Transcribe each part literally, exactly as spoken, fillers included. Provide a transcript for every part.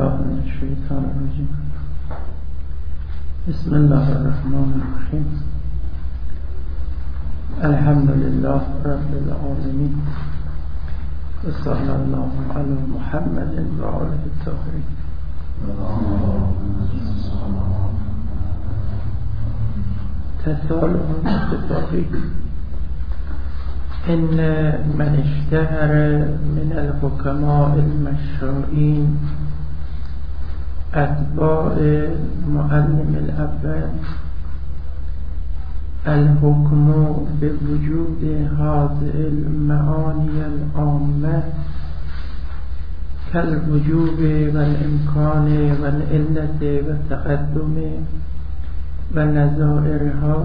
بالله من الشيطان الرجيم. بسم الله الرحمن الرحيم. الحمد لله رب العالمين، وصلى الله على محمد وآله الطاهرين. تساؤل اتفاقي: إن من اشتهر من الحكماء المشروعين أتباع المعلم الأول الحكم بوجود هذه المعاني العامة كالوجوب والإمكان والعلة والتقدم ونظائرها،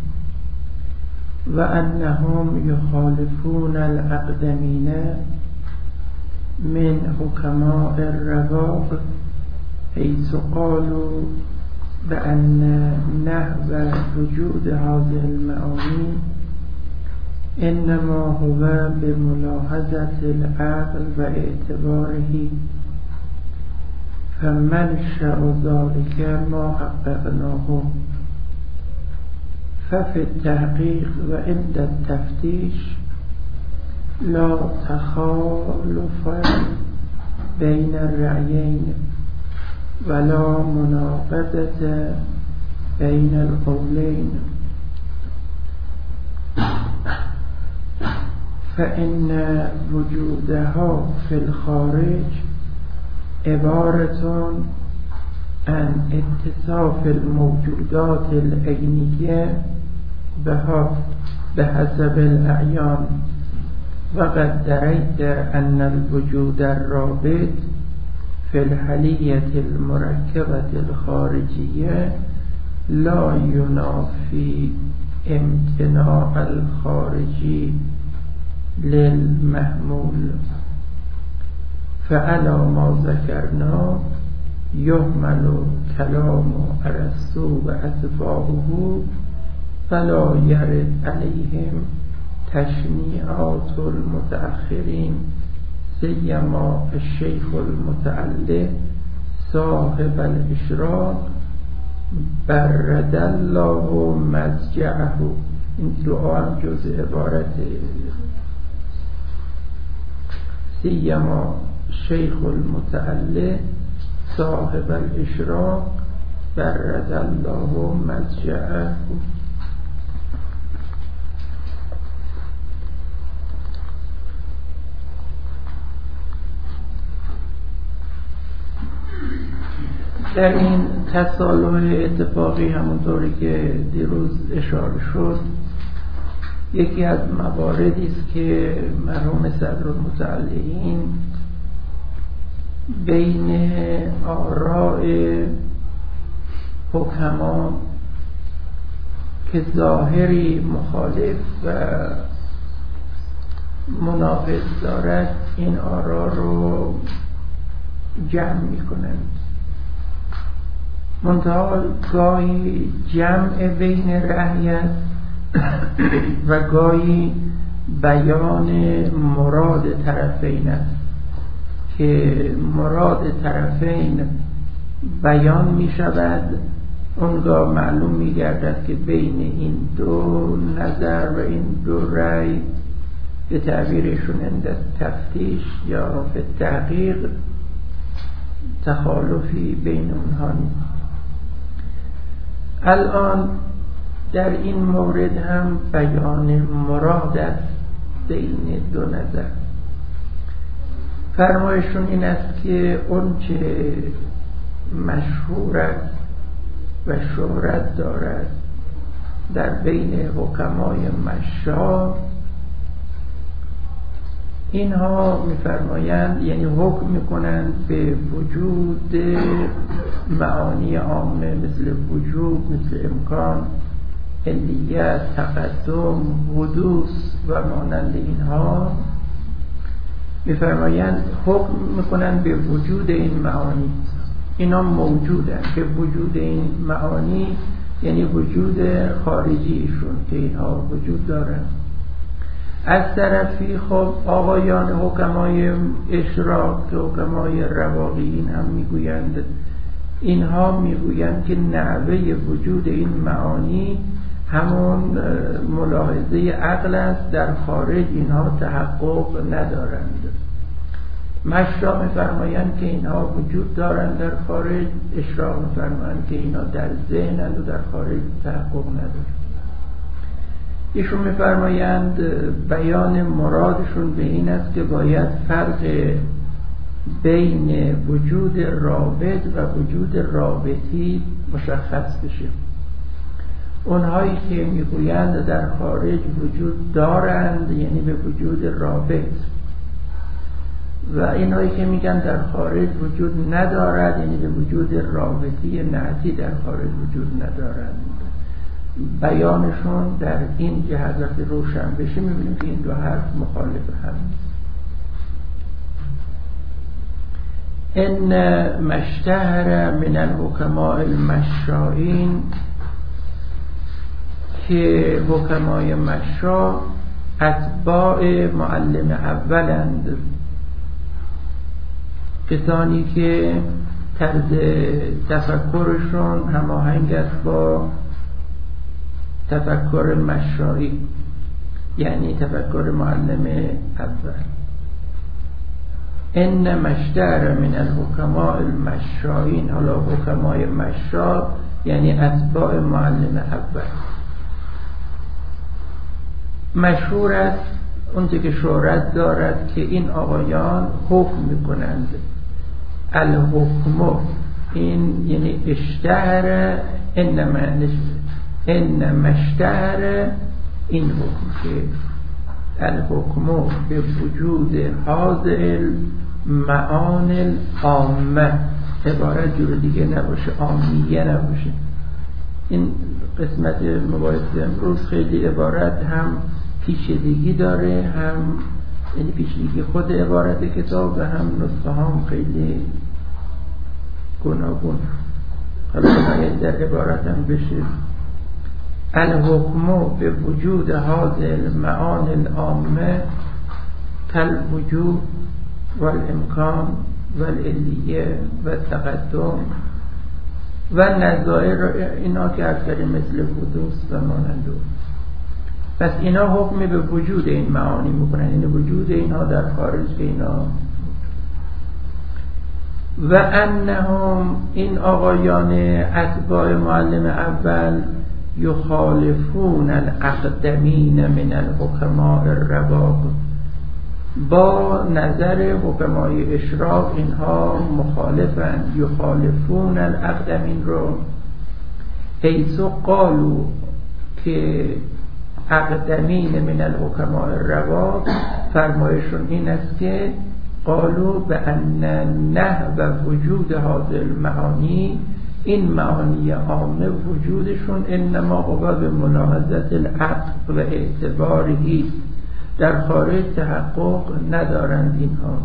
وأنهم يخالفون الأقدمين من حكماء الرواق حيث قالوا بأن نحو وجود هذه المعاني إنما هو بملاحظة العقل واعتباره، فمنشأ ذلك ما حققناه. ففي التحقيق وعند التفتيش لا تخالف بين الرأيين ولا مناقضة بين القولين، فإن وجودها في الخارج عبارة عن اتصاف الموجودات العينية بها بحسب الأعيان، وقد دريت أن الوجود الرابط في الحلية المركبة الخارجية لا ينافي امتناع الخارجي للمحمول، فعلى ما ذكرنا يهمل كلام ارسطو واتباعه، فلا يرد عليهم تشنيعات المتأخرين، سيما الشيخ المتعلق صاحب الاشراق برد الله مضجعه. این دعا هم جز عبارت سیما شیخ المتعلق صاحب الاشراق برد الله مضجعه. در این تصالح اتفاقی همونطوری که دیروز اشاره شد، یکی از مواردی است که مرحوم صدرالمتعلقین بین آراء حکما که ظاهری مخالف و مناقض دارد این آراء رو جمع میکنند. منتها گاهی جمع بین رأیت و گاهی بیان مراد طرفین است که مراد طرفین بیان می شود، اونگاه معلوم می گردد که بین این دو نظر و این دو رأی به تعبیرشون عند تفتیش یا به تحقیق تخالفی بین اونها نیست. الان در این مورد هم بیان مراد است بین دو نظر. فرمایشون این است که اون چه مشهور است و شهرت دارد در بین حکمای مشاء، اینها میفرمایند یعنی حکم میکنند به وجود معانی عامه مثل وجود، مثل امکان، علیت، تقدم، حدوث و مانند اینها، میفرمایند حکم میکنند به وجود این معانی. اینا موجودند که وجود این معانی یعنی وجود خارجیشون که اینها وجود دارند. از طرفی خب آقایان حکمای اشراق که حکمای رواقیین هم میگویند، اینها میگویند که نحوه وجود این معانی همون ملاحظه عقل است، در خارج اینها تحقق ندارند. مشرا میفرمایند که اینها وجود دارند در خارج، اشراق میفرمایند که اینها در ذهنند و در خارج تحقق ندارند. ایشون میفرمایند بیان مرادشون به این است که باید فرق بین وجود رابط و وجود رابطی مشخص بشه. اونهایی که میگویند در خارج وجود دارند یعنی به وجود رابط، و اینهایی که میگن در خارج وجود ندارد یعنی به وجود رابطی نعتی در خارج وجود ندارند. بیانشون در این جهت وقتی روشن بشه میبینیم که این دو حرف مخالف هم. ان مشتهر من الحکماء المشائین، که حکمای مشا اتباع معلم اولند، کسانی که طرز تفکرشون هماهنگ است با تفکر مشایی، یعنی تفکر معلم اول. ان مشتهر من الحکماء المشائین، حالا حکمای مشا یعنی اتباع معلم اول. مشهور است اونچه که شهرت دارد که این آقایان حکم میکنند. الحکم این یعنی اشتهر، انما ان مشتهر این حکم که الحکم به وجود حاضر معان العامه، عبارت جور دیگه نباشه، عامیه نباشه. این قسمت مباحث امروز خیلی عبارت هم پیچیدگی داره، هم یعنی پیچیدگی خود عبارت کتاب و هم نسخه هم خیلی گوناگون. حالا باید در عبارت هم بشه الحکم به وجود حاضر معان العامه کل وجود والامکان والعلیه و تقدم و نظائر، اینا که از کردیم مثل حدوث و مانند. پس اینا حکم به وجود این معانی میکنن، یعنی وجود اینها در خارج اینا. و انهم این آقایان اتباع معلم اول یخالفون الاقدمین من الحکماء الرباب، با نظر حکمای اشراق اینها مخالفند. یخالفون الاقدمین رو حیث قالو که اقدمین من الحکماء الرباب فرمایشون این است که قالو به ان نه و وجود حاضر المعانی، این معانی عامه وجودشون انما هو به ملاحظت العقل و اعتباری، در خارج تحقق ندارند اینها.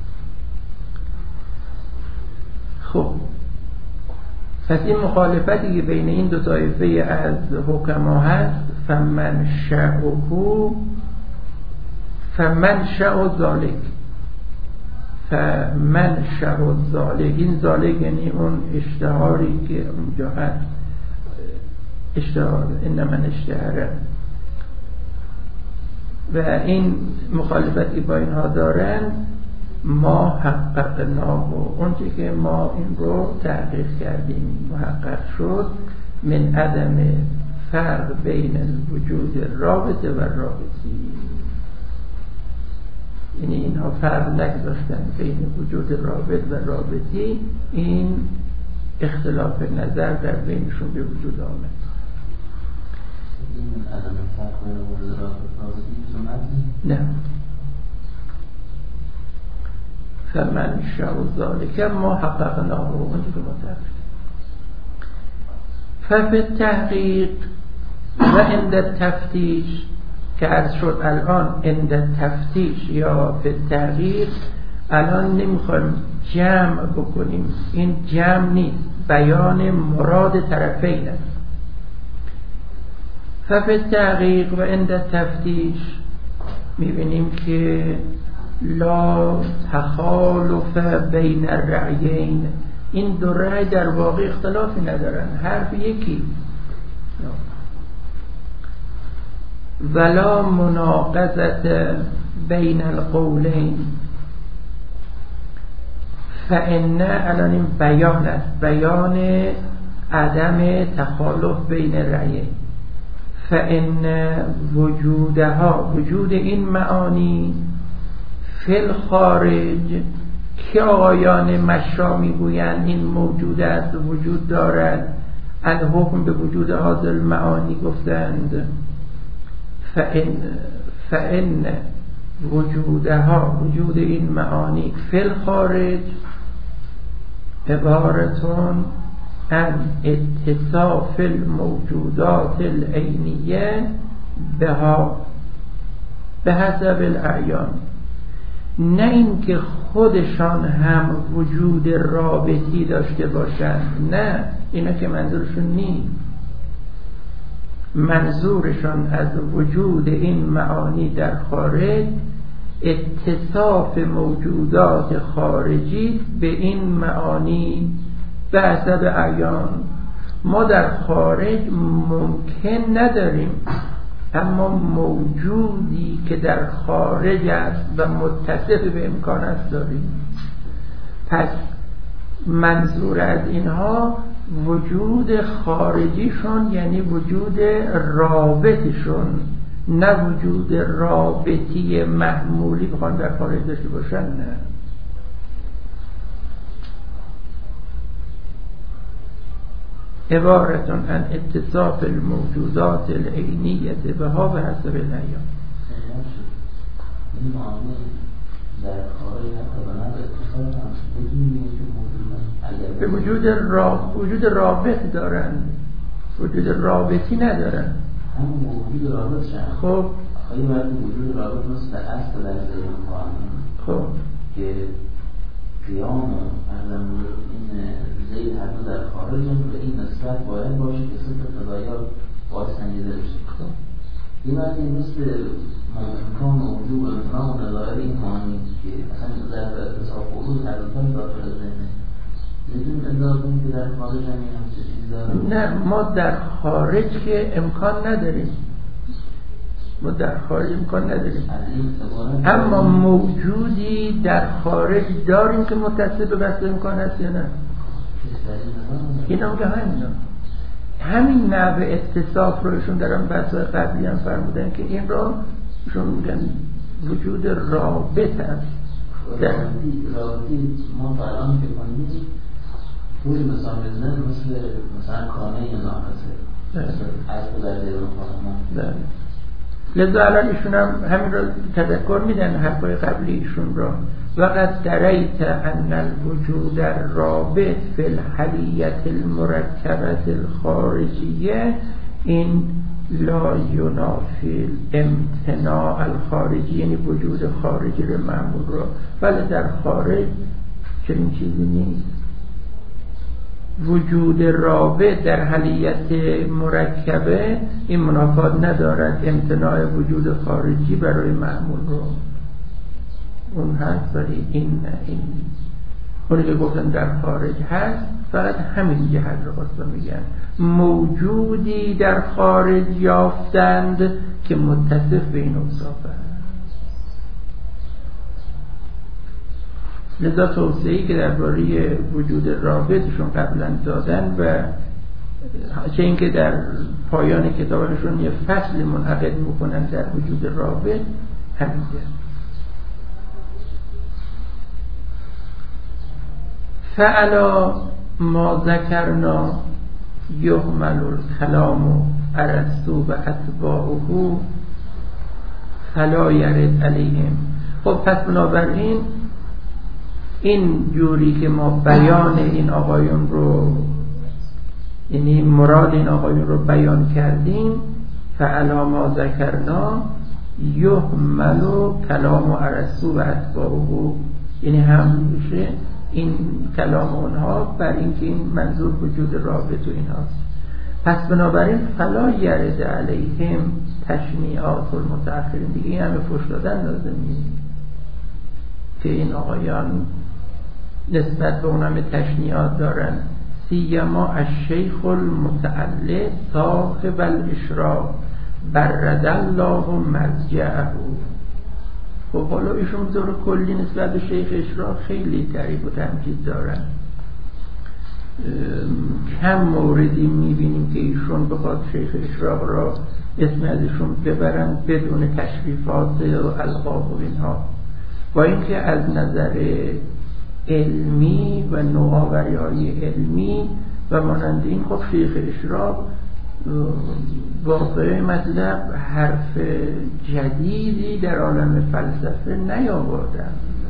خب پس این مخالفتی که بین این دو طایفه از حکما هست، فمن شعه فمن شعه ذالک، فمن شعه ذالک، این ذالک یعنی اون اشتهاری که اونجا هست، اشتهار این من اشتهاره. و این مخالفتی با اینها دارن ما حققناه، اونچه که ما این رو تحقیق کردیم محقق شد، من عدم فرق بین وجود رابطه و رابطی، یعنی اینها فرق نگذاشتن بین وجود رابط و رابطی، این اختلاف نظر در بینشون به وجود آمد. نه فمن شاء ذلك ما حققناه، اونجا که متحقق. ففي التحقیق و عند التفتیش، که عرض شد الان عند تفتیش یا فی التحقیق، الان نمیخوایم جمع بکنیم، این جمع نیست، بیان مراد طرفین است. ففي التحقیق و عند التفتیش، میبینیم که لا تخالف بین الرأیین، این دو رأی در واقع اختلافی ندارن، حرف یکی. ولا مناقضة بین القولین، فإن الان این بیان است، بیان عدم تخالف بین الرأیین. فإن وجودها، وجود این معانی فی الخارج، که آقایان مشا میگویند این موجود است و وجود دارد، الحکم به وجود هذه المعانی گفتند. فإن فإن وجودها، وجود این معانی فی الخارج عبارتون عن اتصاف الموجودات العینیه بها به حسب الاعیان، نه اینکه خودشان هم وجود رابطی داشته باشند، نه، اینا که منظورشون نیست. منظورشان از وجود این معانی در خارج اتصاف موجودات خارجی به این معانی به حسب اعیان. ما در خارج ممکن نداریم، اما موجودی که در خارج است و متصف به امکان است داریم. پس منظور از اینها وجود خارجیشون، یعنی وجود رابطشون، نه وجود رابطی محمولی بخوان در خارج داشته باشن، نه. عبارتون عن اتصاف الموجودات العینیه بها به حسب الایام. این معامله در خارج حتی بنا به اتصاف هم به وجود را... وجود رابط دارن، وجود رابطی ندارن. همون وجود رابط شد. خب خیلی باید وجود رابط مثل اصل در ذهن قانون، خب که قیام و ارزم این زید هر دو در خارج هم به این نسبت باید باشه که صفت تضایع باید سنجیده بشه. خب این باید این مثل امکان و وجود و امکان و نظایر این معانی که اصلا ظرف اتصاف و وجود هر دوتان داخل ذهنه، بدون ادعا کنیم که در خارج هم این همچه چیزی داریم. نه، ما در خارج که امکان نداریم، ما در خارج امکان نداریم، اما موجودی در خارج داریم که متصل به بحث امکان هست یا نه. این هم که همین همین نوع اتصاف رو ایشون در هم بحث قبلی هم فرمودن که این را ایشون میگن وجود رابط است. رابطی ما فران که کنیم توی مثال بزنه مثل مثلا کانه یا ناقصه از در دیرون خواهمان. لذا الان ایشون هم همین را تذکر میدن حرفای قبلی ایشون را. وقد دریت ان الوجود الرابط فی الحلیت المرکبت الخارجیه، این لا ینافی امتناع الخارجی، یعنی وجود خارجی رو معمول را، ولی در خارج چنین چیزی نیست. وجود رابط در حلیت مرکبه این منافات ندارد امتناع وجود خارجی برای معمول رو. اون هست ولی این نه. این اونی که گفتن در خارج هست فقط همین جهت رو خواستم میگن، موجودی در خارج یافتند که متصف به این اوصاف هست. لذا توصیه‌ای که درباره وجود رابطشون قبلا دادن و چه اینکه در پایان کتابشون یه فصل منعقد میکنن در وجود رابط همینه. فعلا ما ذکرنا یحمل الکلام ارسطو و اتباعه فلا یرد علیهم. خب پس بنابراین این جوری که ما بیان این آقایون رو، یعنی مراد این آقایون رو بیان کردیم، فعلا ما ذکرنا یحمل کلام ارسطو و اتباعه، یعنی هم میشه این کلام اونها بر اینکه این منظور وجود رابط و این هاست. پس بنابراین فلا یرد علیهم تشنیعات المتأخرین دیگه این همه فحش دادن لازمی که این آقایان نسبت به اون همه تشنیعات دارن. سیما الشیخ المتعلق صاحب الاشراق برد الله مرجعه. خب حالا ایشون طور کلی نسبت به شیخ اشراق خیلی تعریف و تمجید دارن. کم موردی میبینیم که ایشون بخواد شیخ اشراق را اسم ازشون ببرن بدون تشریفات و القاب و اینها. با اینکه از نظر علمی و نوآوری های علمی و مانند این خب شیخ اشراق واقعه مطلب حرف جدیدی در عالم فلسفه نیاوردن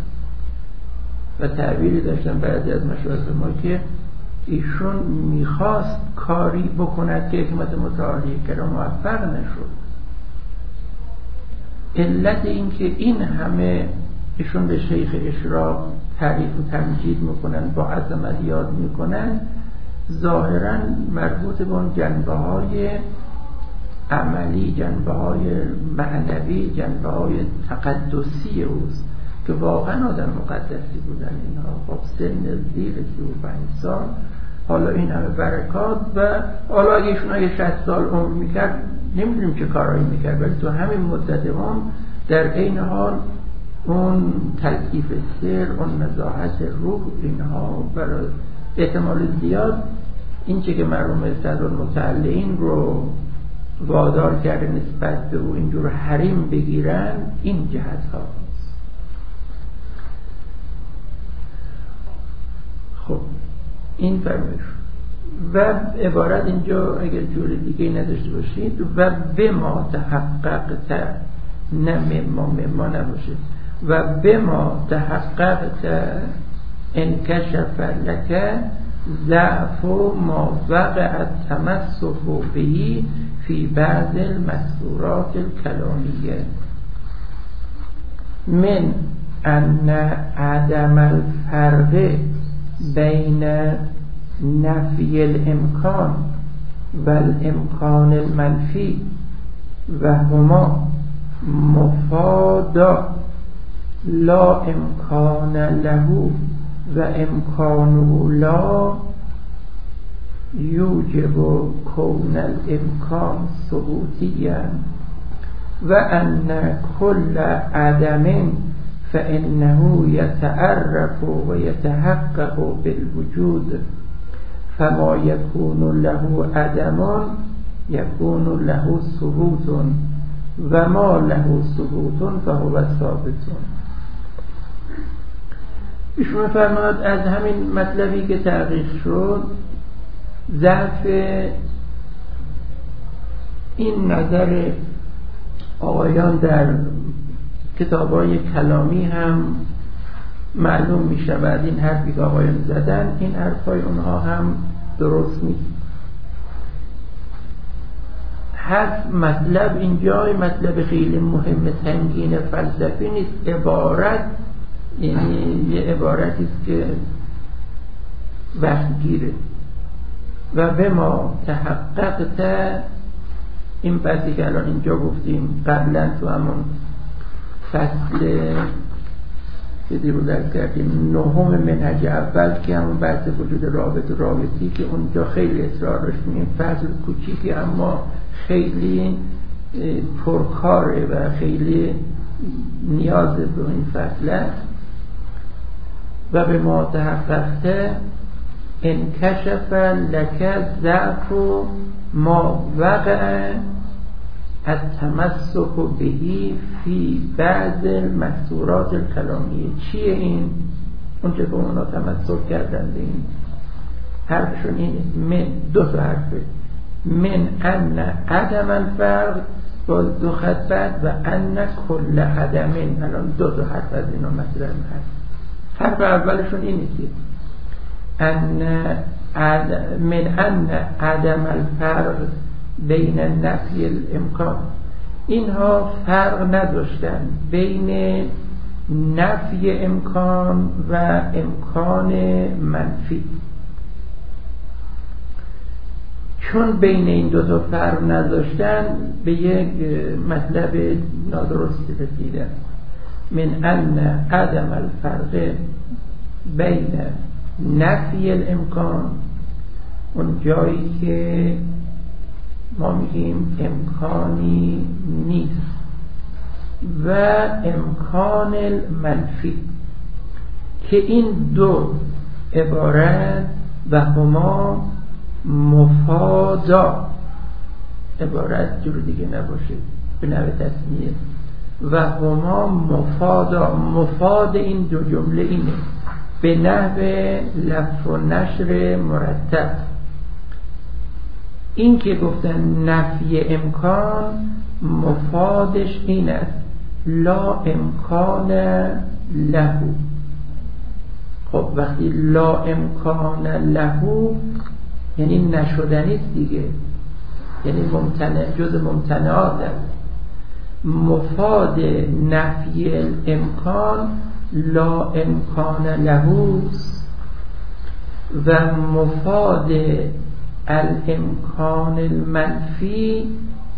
و تعبیری داشتن بعضی از مشایخ ما که ایشون میخواست کاری بکند که حکمت متعالی کرا موفق نشد. علت این که این همه ایشون به شیخ اشراق تعریف و تمجید میکنن، با عظمت یاد میکنن، ظاهرا مربوط به اون جنبه های عملی، جنبه های معنوی، جنبه های تقدسی اوست که واقعا آدم مقدسی بودن اینها. خب سن زیر سی و پنج سال، حالا این همه برکات و حالا اگه ایشون اگه شصت سال عمر میکرد نمیدونیم چه کارهایی میکرد، ولی تو همین مدت عمر در این حال اون تلطیف سر، اون نزاهت روح، اینها برای احتمال زیاد این چه که مرحوم صدرالمتعلقین رو وادار کرده نسبت به او اینجور حریم بگیرن این جهت ها. خب این فرمایش و عبارت اینجا اگر جور دیگه نداشته باشید و به ما تحققت، نه مما مما نباشه، و به ما تحققت انکشف لک ضعف ما وقع تمسک بهی فی بعض المذکورات الکلامیه من ان عدم الفرق بین نفی الامکان و الامکان المنفی و هما مفادا لا امکان له و امکانه لا یوجب کون الامکان ثبوتیا و ان کل عدم فانه یتعرف و یتحقق بالوجود فما یکون له عدم یکون له ثبوت و ما له ثبوت فهو ثابت. ایشون فرمود از همین مطلبی که تحقیق شد ضعف این نظر آقایان در کتاب‌های کلامی هم معلوم می شود. این حرفی که آقایان زدن این حرفای اونها هم درست نیست. حرف مطلب اینجا مطلب خیلی مهم سنگین فلسفی نیست، عبارت یعنی یه عبارتی است که وقت گیره. و به ما تحققت، این بحثی که الان اینجا گفتیم قبلا تو همون فصل که دیرو درس کردیم نهم منهج اول که همون بحث وجود رابط و رابطی که اونجا خیلی اصرار داشتیم، این فصل کوچیکی اما خیلی پرکاره و خیلی نیاز به این فصل است. و به ما تحققت انکشف لک ضعف ما وقع التمسک بهی فی بعض المذکورات الکلامیه. چیه این؟ اونچه که اونا تمسک کردن به این حرفشون اینه، من دو تا حرفه، من ان عدم الفرق با دو خط بعد و ان کل عدمین. الان دو تا حرف از اینا مطرح هست. حرف اولشون اینه که ان من ان عدم الفرق بین نفی الامکان، اینها فرق نداشتن بین نفی امکان و امکان منفی. چون بین این دو تا فرق نذاشتن به یک مطلب نادرستی رسیدن. من ان عدم الفرق بین نفی الامکان، اون جایی که ما میگیم امکانی نیست، و امکان المنفی، که این دو عبارت و هما مفادا، عبارت جور دیگه نباشه به نوع تصمیه، و هما مفادا، مفاد این دو جمله اینه به نحو لفظ و نشر مرتب. این که گفتن نفی امکان، مفادش این است لا امکان لهو. خب وقتی لا امکان لهو یعنی نشدنیست دیگه، یعنی ممتنع، جز ممتنعات است. مفاد نفی الامکان لا امکان لهوست، و مفاد الامکان المنفی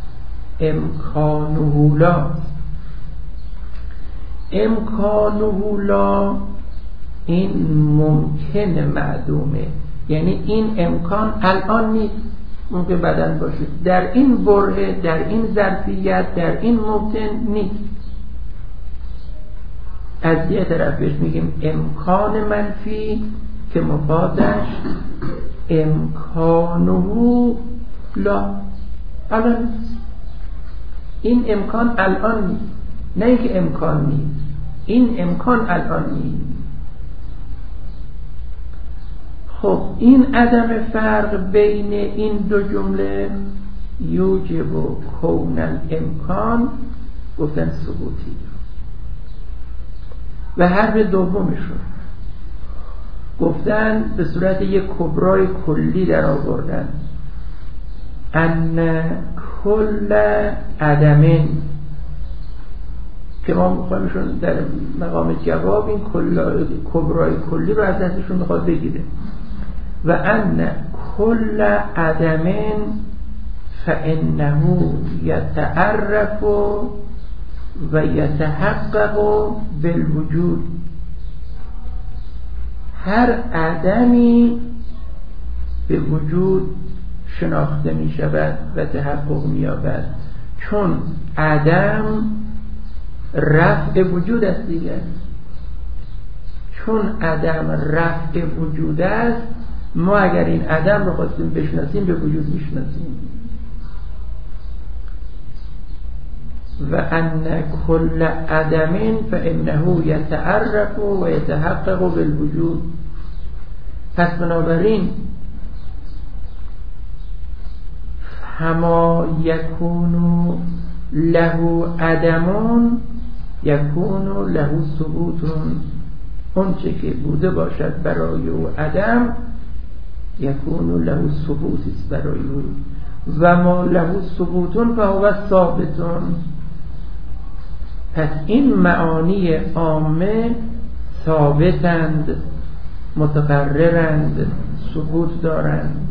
امکانه لا. امکانه لا این ممکن معدومه، یعنی این امکان الان نیست، ممکن بدن باشه، در این بره، در این ظرفیت، در این ممکن نیست. از یه طرف بهش میگیم امکان منفی که مفادش امکانه لا، الان نیست. این امکان الان نیست، نه اینکه امکان نیست، این امکان الان نیست. خب این عدم فرق بین این دو جمله یوجب و کون الامکان گفتن ثبوتی، و حرف دومشون گفتن به صورت یک کبرای کلی در آوردن، ان کل عدمین، که ما میخوایمشون در مقام جواب این کبرای کلی رو از دستشون میخواد بگیره. و ان کل عدمین فانه یتعرف و یتحقق بالوجود. هر عدمی به وجود شناخته می شود و تحقق می یابد، چون عدم رفع وجود است دیگه. چون عدم رفع وجود است، ما اگر این عدم رو خواستیم بشناسیم به وجود میشناسیم. و ان کل عدم فانه یتعرف و یتحقق بالوجود. پس بنابراین هما یکون له عدمون یکون له ثبوتون، اون چه که بوده باشد برای او عدم یکون له ثبوتی است برای او، و ما له ثبوتون فهو ثابتون. پس این معانی عامه ثابتند، متقررند، ثبوت دارند.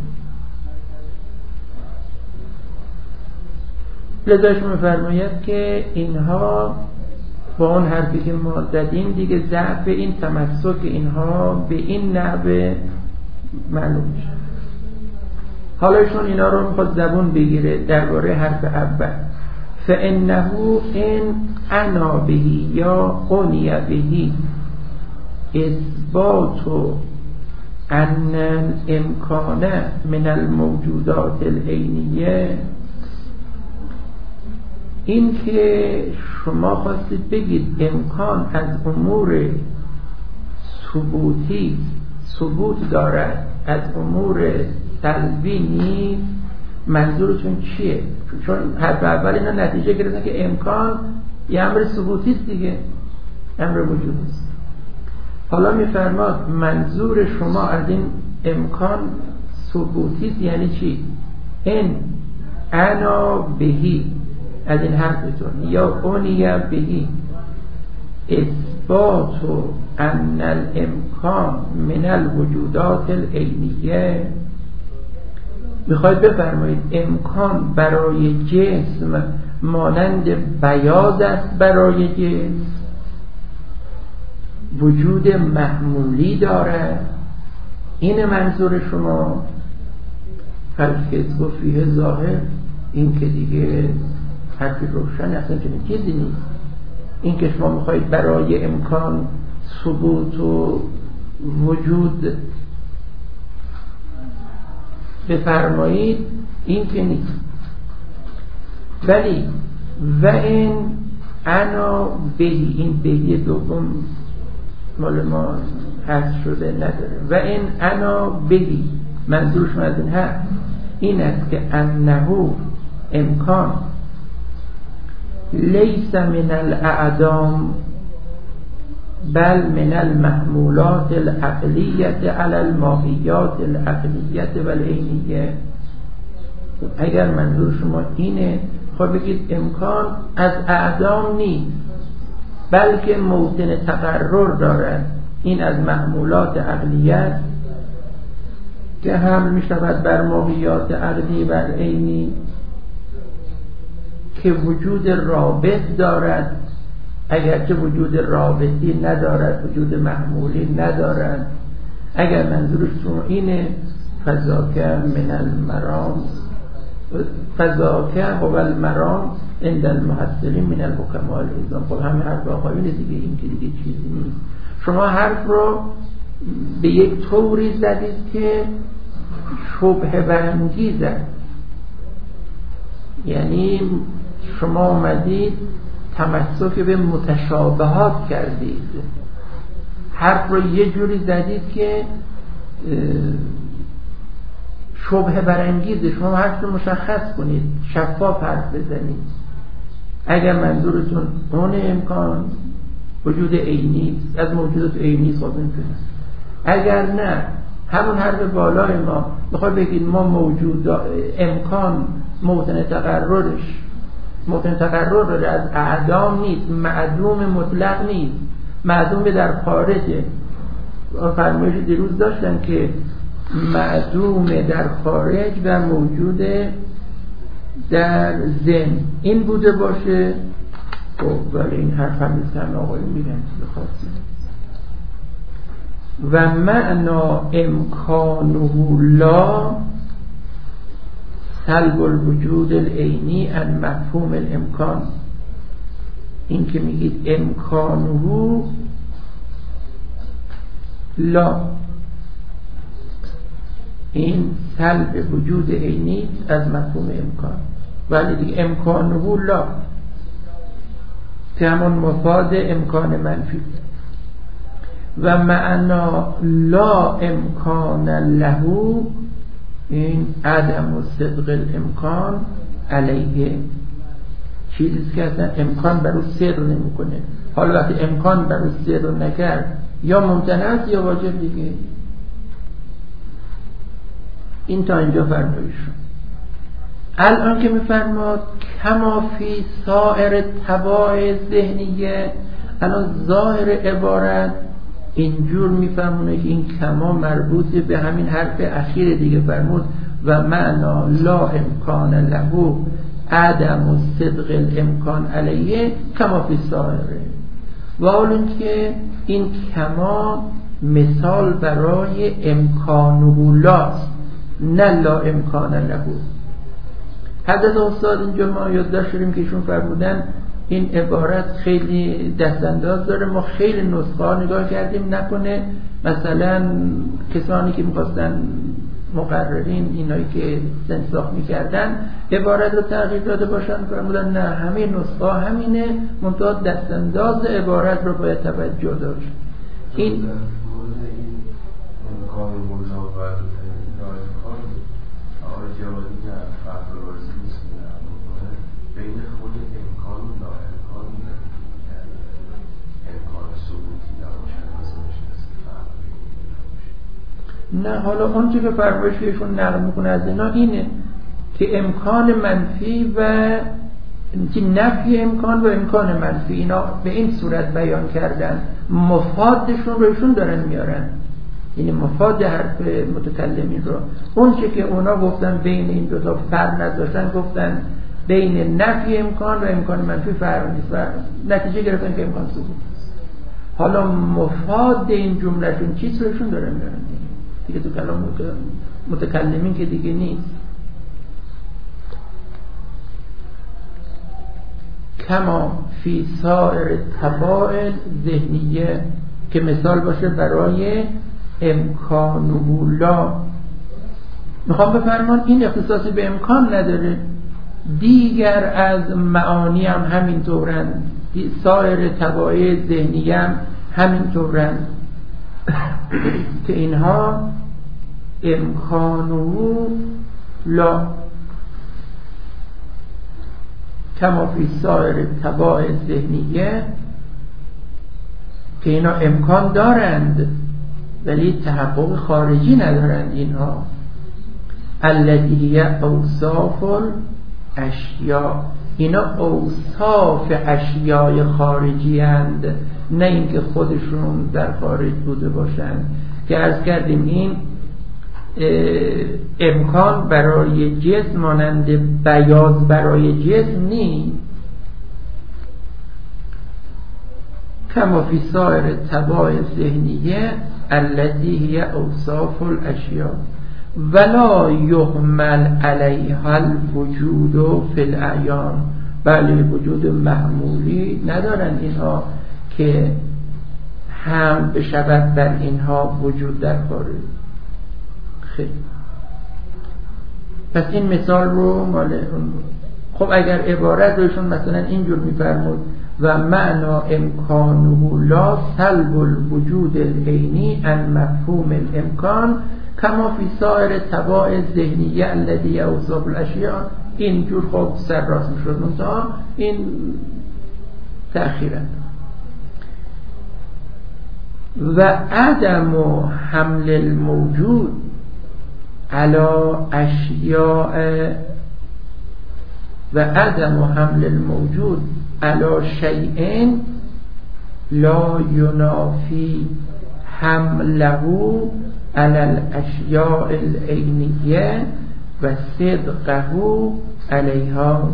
لذاش می‌فرماید که اینها با اون حرفی که ما زدیم دیگه ضعف این تمسک اینها به این نحوه معلوم میشه. حالا ایشون اینا رو میخواد زبون بگیره درباره حرف اول. فانه ان انا بهی یا اونی بهی اثبات ان الامکان من الموجودات العینیه. این که شما خواستید بگید امکان از امور ثبوتی ثبوت دارد، از امور سلبی نیست، منظورتون چیه؟ چون حرف اول اینا نتیجه گرفتن که امکان یه امر ثبوتی است دیگه، امر وجود است. حالا میفرماد منظور شما از این امکان ثبوتی است یعنی چی؟ این انا بهی، از این حرفتون، یا اونی بهی اثبات ان الامکان من الوجودات العینیه. میخواید بفرمایید امکان برای جسم مانند بیاض است برای جسم، وجود محمولی دارد، این منظور شما؟ فلکت و فیه ظاهر، این که دیگه حرفی روشن اصلا چنین چیزی نیست. این که شما میخواید برای امکان ثبوت و وجود بفرمایید، این که نیست. ولی و این انا بهی، این بهی دوم مال ما حذف شده نداره. و این انا بهی منظورش از این هست این است که انه امکان لیس من الاعدام بل من المحمولات العقلیت علی الماهیات العقلیت و العینیه. اگر منظور شما اینه، خب بگید امکان از اعدام نیست بلکه موطن تقرر دارد، این از محمولات عقلیت که حمل می شود بر ماهیات عقلی و عینی که وجود رابط دارد، اگرچه وجود رابطی ندارد، وجود محمولی ندارد. اگر منظورشون اینه فذاکه من المرام، فذاکه هو المرام عند المحصلین من الحکماء العظام. خب همه حرف آقایون دیگه، این که دیگه چیزی نیست. شما حرف رو به یک طوری زدید که شبهه برانگیز است، یعنی شما اومدید تمسک به متشابهات کردید، حرف رو یه جوری زدید که شبهه برانگیزه. شما حرف رو مشخص کنید، شفاف حرف بزنید. اگر منظورتون اون امکان وجود عینی از موجودات عینی صحبت کنید، اگر نه همون حرف بالای ما بخواد بگید ما موجود امکان موطن تقررش موطن تقرر داره، از اعدام نیست، معدوم مطلق نیست، معدوم در خارجه. فرمایش دیروز داشتن که معدوم در خارج و موجود در ذهن این بوده باشه. خب ولی این حرف هم نیستن آقایون میگن بخواستیم. و معنا امکانه لا سلب الوجود العینی ان مفهوم الامکان. این که میگید امکانه لا، این سلب وجود عینی از مفهوم امکان، ولی دیگه امکانه لا که همون مفاد امکان منفی. و معنا لا امکان له، این عدم و صدق الامکان علیه، چیزی که اصلا امکان برای صدق نمی کنه. حالا وقتی امکان برای صدق نکرد یا ممتنع است یا واجب دیگه. این تا اینجا فرمایش شد. الان که میفرماد کما فی سایر تباع ذهنیه، الان ظاهر عبارت اینجور میفهمونه که این کما مربوط به همین حرف اخیر دیگه فرمود و معنا لا امکان له عدم و صدق الامکان علیه کما فی سائره. و اون که این کما مثال برای امکان لاست، نه لا امکان له. حضرت استاد اینجا ما یادداشت داریم که ایشون فرمودن این عبارت خیلی دستانداز داره. ما خیلی نسخه ها نگاه کردیم، نکنه مثلا کسانی که میخواستن مقررین اینایی که استنساخ میکردن عبارت رو تغییر داده باشن، فرمودن نه همه نسخه ها همینه، منتها دستانداز عبارت رو باید توجه داشت. این نه، حالا اون چی که فرمایششون نقل میکنه از اینا اینه که امکان منفی و نفی امکان و امکان منفی اینا به این صورت بیان کردن، مفادشون رو ایشون دارن میارن. یعنی مفاد حرف متکلمین رو. اون چه که اونا گفتن بین این دوتا فرق نداشتن، گفتن بین نفی امکان و امکان منفی فرق نیست و نتیجه گرفتن که امکان ثبوت. حالا مفاد این جملهشون چیز روشون دارن میارن دیگه تو کلام متکلمین که دیگه نیست. کما فی سایر طبائع ذهنیه، که مثال باشه برای امکان لا. میخوام بفرمان این اختصاصی به امکان نداره، دیگر از معانی هم همینطورن، سایر طبایع ذهنی هم همینطورن که اینها امکانو لا کما فی سایر طبایع ذهنیه، که اینا امکان دارند ولی تحقق خارجی ندارند. اینها التي هي اوصاف الاشیاء، اینا اوصاف اشیای خارجی اند، نه اینکه خودشون در خارج بوده باشند. که عرض کردیم این امکان برای جسم مانند بیاض برای جسم نیست. کما فی سایر طبایع ذهنیه التي هي اوصاف الاشیاء ولا یحمل علیها الوجود فی الاعیان. بله وجود محمولی ندارن اینها که هم بشود بر اینها وجود در خارج. خیلی پس این مثال رو مال اون. خب اگر عبارت روشون مثلا اینجور میفرمود و معنا امکانه لا سلب الوجود العینی عن مفهوم الامکان کما فی سایر طبائع ذهنیه التي اوصاف الاشیاء، اینجور خب سر راست میشد. منتها این تأخیرا. و عدم حمل الموجود علی اشیاء و عدم حمل الموجود علی شیء لا ینافی حمله علی الاشیاء العینیه و صدقه علیها.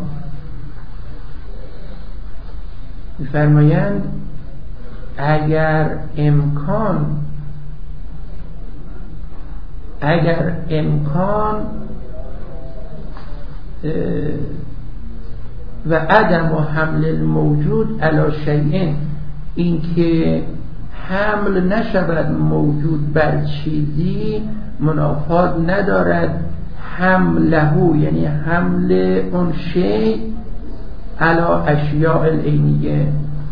می‌فرمایند اگر امکان اگر امکان و عدم و حمل الموجود علی شیء، این که حمل نشود موجود بر چیزی منافات ندارد حمله، یعنی حمل اون شیء علی اشیاء العینیه.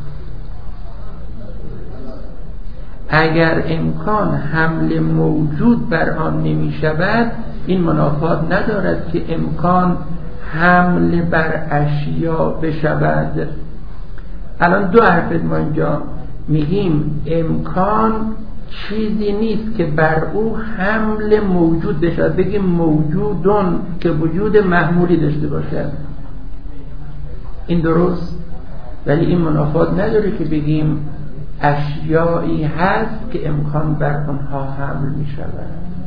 اگر امکان حمل موجود بر آن نمی شود، این منافات ندارد که امکان حمل بر اشیا بشود. الان دو حرف ما اینجا میگیم امکان چیزی نیست که بر او حمل موجود بشود، بگیم موجودون که وجود محمولی داشته باشد، این درست. ولی این منافات نداره که بگیم اشیایی هست که امکان بر آنها حمل می شود.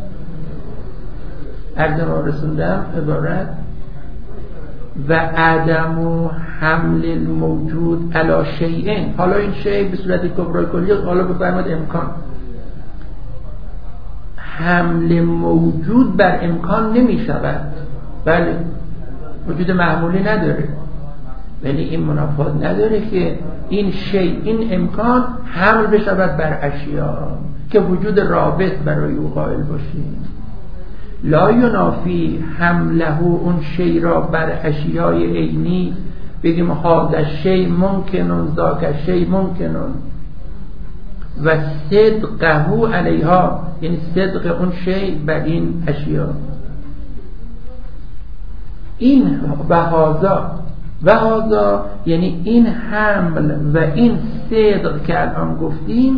اگر ما رسوندم عبارت و عدم و حمل الموجود علی شیء، حالا این شیء به صورت کبرای کلی، حالا بفرماد امکان حمل موجود بر امکان نمی شود. بله وجود معمولی نداره، ولی این منافات نداره که این شیء این امکان حمل بشود بر اشیا که وجود رابط برای او قائل باشیم. لا ینافی حمله اون شیء را بر اشیای عینی، بگیم هذا شیء ممکن ذاک شیء ممکن و صدقه علیها، یعنی صدق اون شیء بر این اشیا. این و هذا و هذا یعنی این حمل و این صدق که الان گفتیم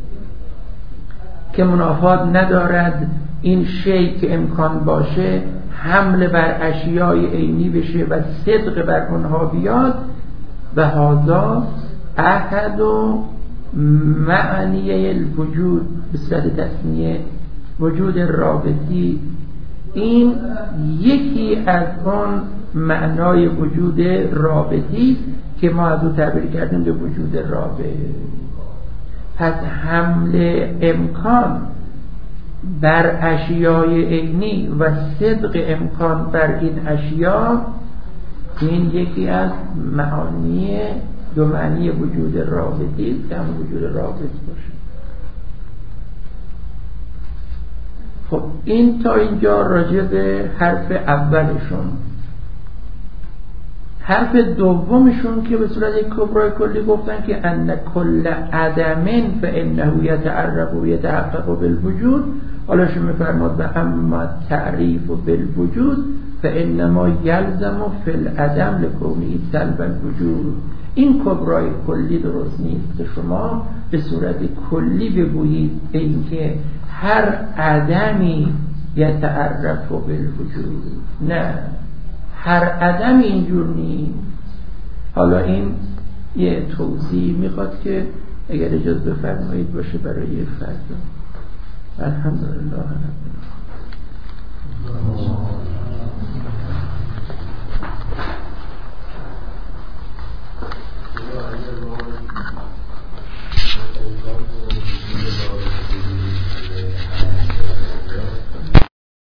که منافات ندارد این شیء که امکان باشه حمل بر اشیای عینی بشه و صدق بر اونها بیاد. و هذا احد معنی الوجود به صورت تصنیه وجود رابطی، این یکی از اون معنای وجود رابطی که ما از او تعبیر کردیم به وجود رابط. پس حمل امکان بر اشیای عینی و صدق امکان بر این اشیا، این یکی از معانی دو معنی وجود رابطی که هم وجود رابط باشه. خب این تا اینجا راجع به حرف اولشون. حرف دومشون که به صورت کبرای کلی گفتن که ان کل عدم فانه یتعرف و یتحقق بالوجود. حالا شما میفرماد و اما تعریف بالوجود فانما یلزم فی العدم لکونه سلب الوجود. این کبرای کلی درست نیست که شما به صورت کلی بگویید به اینکه هر عدمی یتعرف بالوجود. نه، هر عدم اینجور نیست. حالا این یه توضیح میخواد که اگر اجازه بفرمایید باشه برای فردا. الحمدلله رب العالمین.